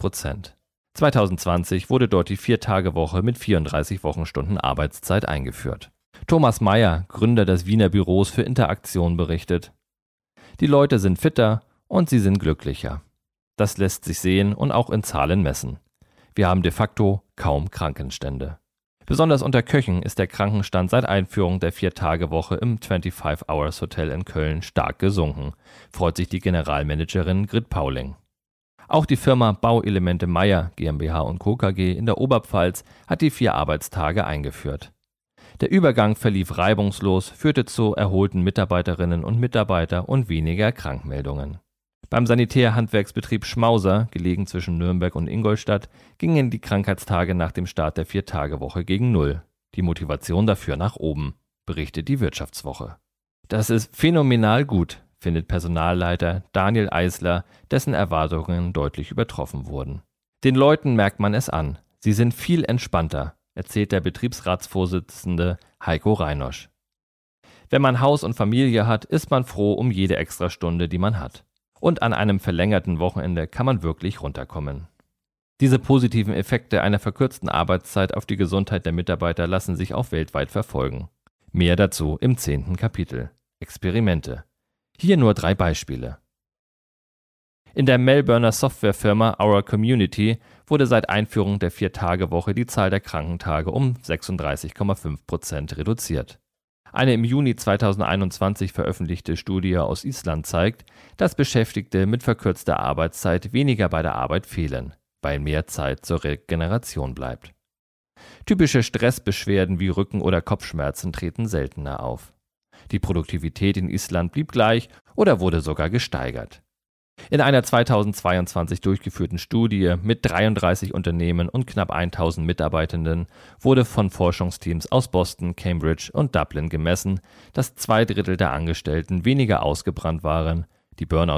5%. 2020 wurde dort die 4-Tage-Woche mit 34 Wochenstunden Arbeitszeit eingeführt. Thomas Meyer, Gründer des Wiener Büros für Interaktion, berichtet: Die Leute sind fitter und sie sind glücklicher. Das lässt sich sehen und auch in Zahlen messen. Wir haben de facto kaum Krankenstände. Besonders unter Köchen ist der Krankenstand seit Einführung der 4-Tage-Woche im 25 Hours Hotel in Köln stark gesunken, freut sich die Generalmanagerin Grit Pauling. Auch die Firma Bauelemente Meyer GmbH & Co. KG in der Oberpfalz hat die 4 Arbeitstage eingeführt. Der Übergang verlief reibungslos, führte zu erholten Mitarbeiterinnen und Mitarbeiter und weniger Krankmeldungen. Beim Sanitär-Handwerksbetrieb Schmauser, gelegen zwischen Nürnberg und Ingolstadt, gingen die Krankheitstage nach dem Start der 4-Tage-Woche gegen 0. Die Motivation dafür nach oben, berichtet die Wirtschaftswoche. Das ist phänomenal gut, findet Personalleiter Daniel Eisler, dessen Erwartungen deutlich übertroffen wurden. Den Leuten merkt man es an. Sie sind viel entspannter, erzählt der Betriebsratsvorsitzende Heiko Reinosch. Wenn man Haus und Familie hat, ist man froh um jede Extrastunde, die man hat. Und an einem verlängerten Wochenende kann man wirklich runterkommen. Diese positiven Effekte einer verkürzten Arbeitszeit auf die Gesundheit der Mitarbeiter lassen sich auch weltweit verfolgen. Mehr dazu im 10. Kapitel. Experimente. Hier nur 3 Beispiele. In der Melbourner Softwarefirma Our Community wurde seit Einführung der 4-Tage-Woche die Zahl der Krankentage um 36,5% reduziert. Eine im Juni 2021 veröffentlichte Studie aus Island zeigt, dass Beschäftigte mit verkürzter Arbeitszeit weniger bei der Arbeit fehlen, weil mehr Zeit zur Regeneration bleibt. Typische Stressbeschwerden wie Rücken- oder Kopfschmerzen treten seltener auf. Die Produktivität in Island blieb gleich oder wurde sogar gesteigert. In einer 2022 durchgeführten Studie mit 33 Unternehmen und knapp 1000 Mitarbeitenden wurde von Forschungsteams aus Boston, Cambridge und Dublin gemessen, dass 2/3 der Angestellten weniger ausgebrannt waren, die Burnout